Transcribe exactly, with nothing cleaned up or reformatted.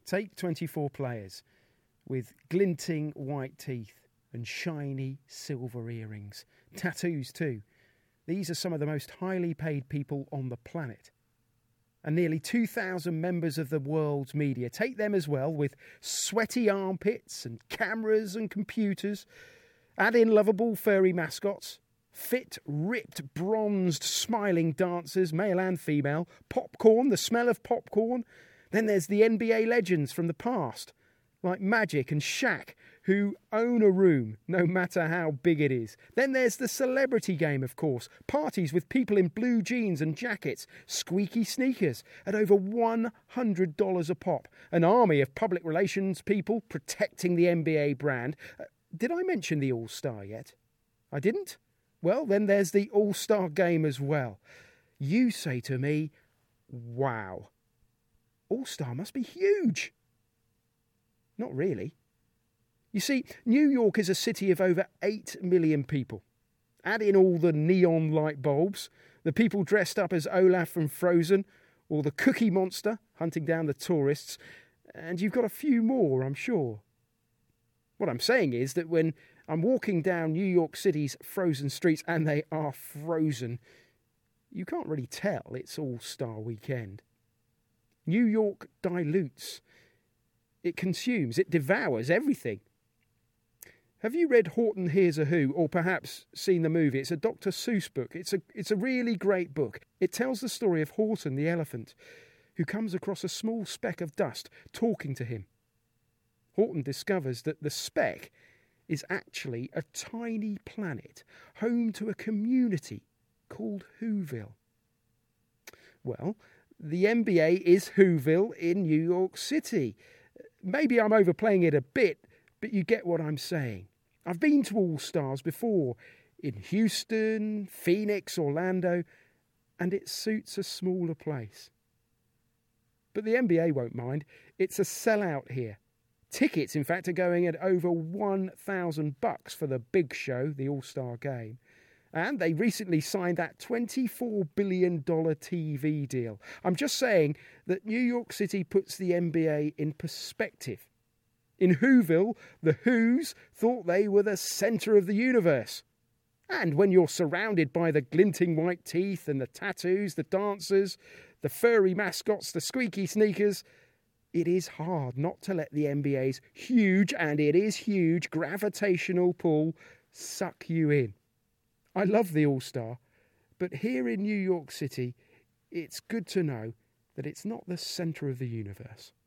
Take twenty-four players with glinting white teeth and shiny silver earrings. Tattoos too. These are some of the most highly paid people on the planet. And nearly two thousand members of the world's media. Take them as well, with sweaty armpits and cameras and computers. Add in lovable furry mascots. Fit, ripped, bronzed, smiling dancers, male and female. Popcorn, the smell of popcorn. Then there's the N B A legends from the past, like Magic and Shaq, who own a room, no matter how big it is. Then there's the celebrity game, of course. Parties with people in blue jeans and jackets, squeaky sneakers at over one hundred dollars a pop. An army of public relations people protecting the N B A brand. Uh, did I mention the All-Star yet? I didn't? Well, then there's the All-Star game as well. You say to me, wow. All-Star must be huge. Not really. You see, New York is a city of over eight million people. Add in all the neon light bulbs, the people dressed up as Olaf from Frozen, or the Cookie Monster hunting down the tourists, and you've got a few more, I'm sure. What I'm saying is that when I'm walking down New York City's frozen streets, and they are frozen, you can't really tell it's All-Star weekend. New York dilutes. It consumes, it devours everything. Have you read Horton Hears a Who, or perhaps seen the movie? It's a Doctor Seuss book. It's a, it's a really great book. It tells the story of Horton the elephant, who comes across a small speck of dust talking to him. Horton discovers that the speck is actually a tiny planet, home to a community called Whoville. Well, the N B A is Whoville in New York City. Maybe I'm overplaying it a bit, but you get what I'm saying. I've been to All-Stars before, in Houston, Phoenix, Orlando, and it suits a smaller place. But the N B A won't mind. It's a sellout here. Tickets, in fact, are going at over one thousand bucks for the big show, the All-Star game. And they recently signed that twenty-four billion dollars T V deal. I'm just saying that New York City puts the N B A in perspective. In Whoville, the Whos thought they were the centre of the universe. And when you're surrounded by the glinting white teeth and the tattoos, the dancers, the furry mascots, the squeaky sneakers, it is hard not to let the N B A's huge, and it is huge, gravitational pull suck you in. I love the All-Star, but here in New York City, it's good to know that it's not the centre of the universe.